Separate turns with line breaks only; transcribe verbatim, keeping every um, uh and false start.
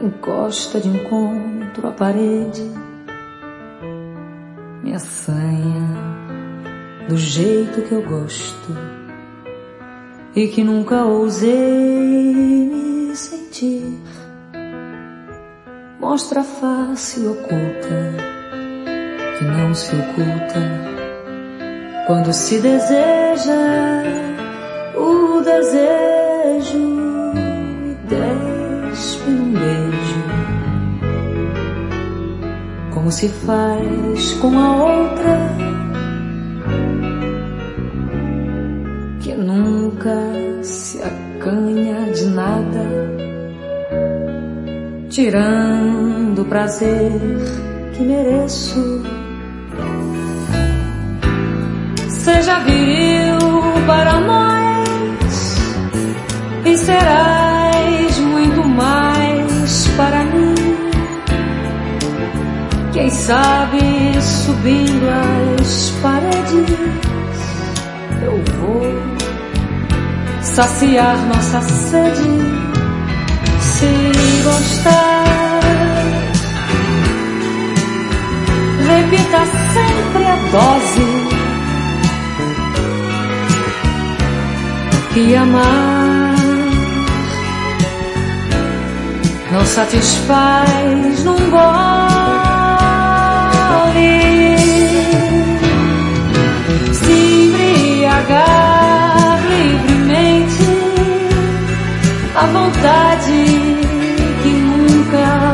encosta de encontro à parede, me assanha do jeito que eu gosto e que nunca ousei me sentir. Mostra a face oculta que não se oculta quando se deseja o desejo e despe num beijo, como se faz com a outra que nunca se acanha de nada, tirando o prazer que mereço. Seja viril para nós e serás muito mais para mim. Quem sabe subindo as paredes eu vou saciar nossa sede. Se gostar, repita sempre a dose. Que amar não satisfaz num gole. Se embriagar livremente, a vontade que nunca